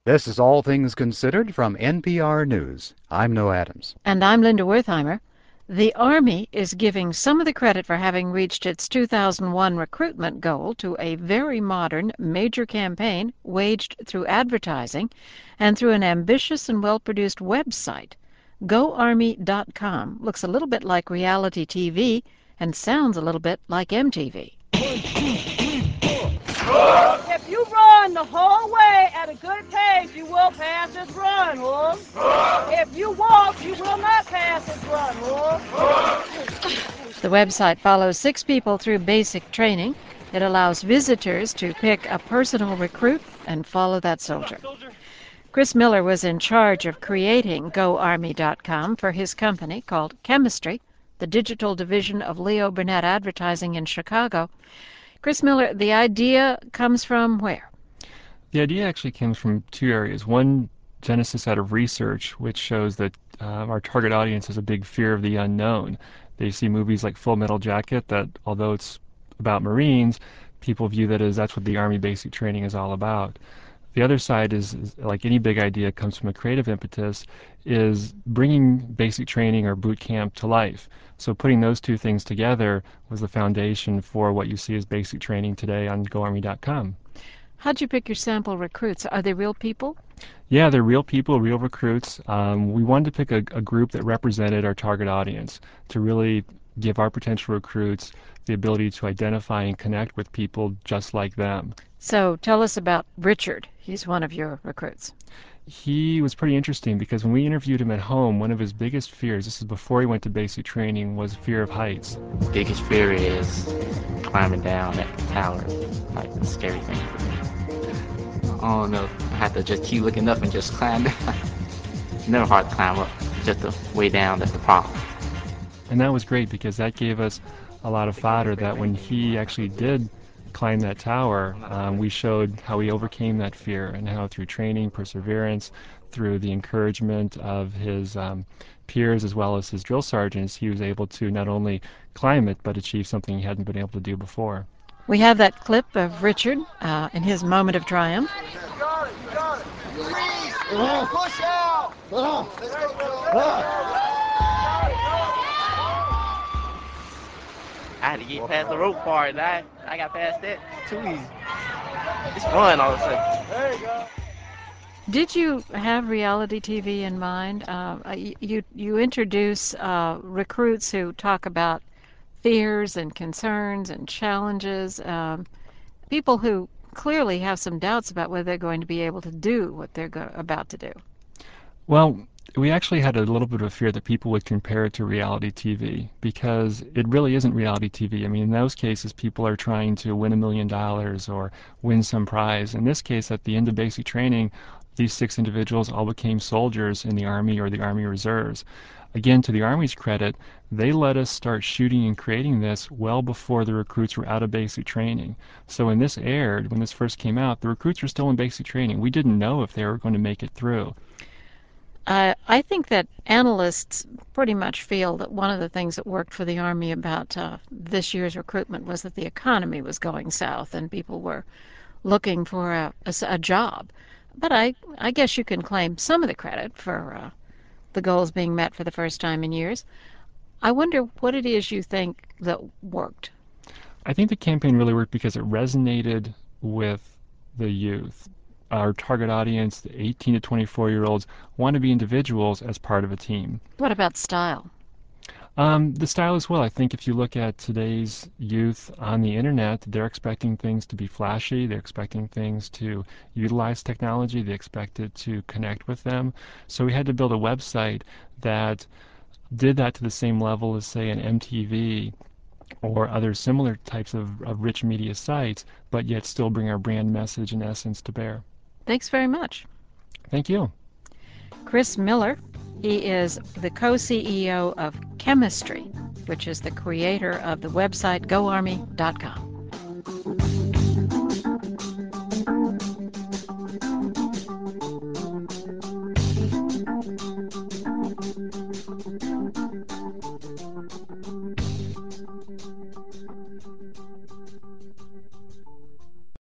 This is All Things Considered from NPR News. I'm Noah Adams. And I'm Linda Wertheimer. The Army is giving some of the credit for having reached its 2001 recruitment goal to a very modern major campaign waged through advertising and through an ambitious and well-produced website. GoArmy.com looks a little bit like reality TV and sounds a little bit like MTV. If you run the whole way at a good pace, you will pass this run, Wolf. If you walk, you will not pass this run, Wolf. The website follows 6 people through basic training. It allows visitors to pick a personal recruit and follow that soldier. Chris Miller was in charge of creating GoArmy.com for his company called Chemistry, the digital division of Leo Burnett Advertising in Chicago. Chris Miller, the idea comes from where? The idea actually comes from 2 areas. One, genesis out of research, which shows that our target audience has a big fear of the unknown. They see movies like Full Metal Jacket that, although it's about Marines, people view that as that's what the Army basic training is all about. The other side is like any big idea comes from a creative impetus, is bringing basic training or boot camp to life. So putting those 2 things together was the foundation for what you see as basic training today on GoArmy.com. How'd you pick your sample recruits? Are they real people? Yeah, they're real people, real recruits. We wanted to pick a group that represented our target audience to really give our potential recruits the ability to identify and connect with people just like them. So tell us about Richard. He's one of your recruits. He was pretty interesting because when we interviewed him at home, one of his biggest fears, this is before he went to basic training, was fear of heights. Biggest fear is climbing down that tower. Like a scary thing for me. I don't know. I have to just keep looking up and just climb down. It's never hard to climb up. Just the way down that's the problem. And that was great because that gave us a lot of fodder that when he actually did climb that tower, we showed how he overcame that fear and how through training, perseverance, through the encouragement of his peers as well as his drill sergeants, he was able to not only climb it but achieve something he hadn't been able to do before. We have that clip of Richard in his moment of triumph. You got it, you got it. Push out. I had to get past the rope part, and I got past that too easy. It's fun all of a sudden. There you go. Did you have reality TV in mind? You introduce recruits who talk about fears and concerns and challenges, people who clearly have some doubts about whether they're going to be able to do what they're about to do. Well, we actually had a little bit of a fear that people would compare it to reality TV because it really isn't reality TV. I mean, in those cases, people are trying to win $1 million or win some prize. In this case, at the end of basic training, these 6 individuals all became soldiers in the Army or the Army Reserves. Again, to the Army's credit, they let us start shooting and creating this well before the recruits were out of basic training. So when this aired, when this first came out, the recruits were still in basic training. We didn't know if they were going to make it through. I think that analysts pretty much feel that one of the things that worked for the Army about this year's recruitment was that the economy was going south and people were looking for a job. But I guess you can claim some of the credit for the goals being met for the first time in years. I wonder what it is you think that worked. I think the campaign really worked because it resonated with the youth. Our target audience, the 18 to 24-year-olds, want to be individuals as part of a team. What about style? The style as well. I think if you look at today's youth on the internet, they're expecting things to be flashy, they're expecting things to utilize technology, they expect it to connect with them. So we had to build a website that did that to the same level as, say, an MTV or other similar types of rich media sites, but yet still bring our brand message and essence to bear. Thanks very much. Thank you. Chris Miller. He is the co-CEO of Chemistry, which is the creator of the website GoArmy.com.